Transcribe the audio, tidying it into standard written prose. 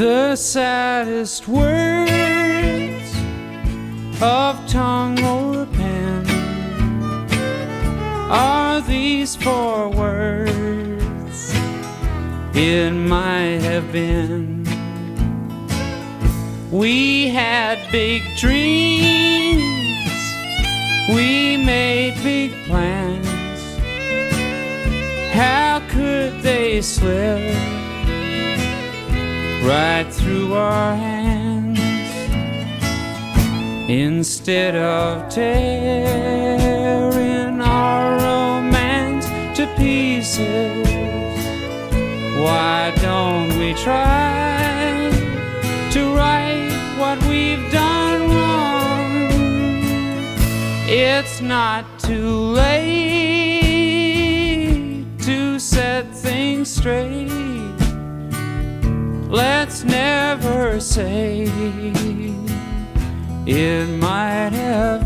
The saddest words of tongue or pen are these four words: it might have been. We had big dreams, we made big plans. How could they slip right through our hands? Instead of tearing our romance to pieces, why don't we try to right what we've done wrong? It's not too late to set things straight. Let's never say it might have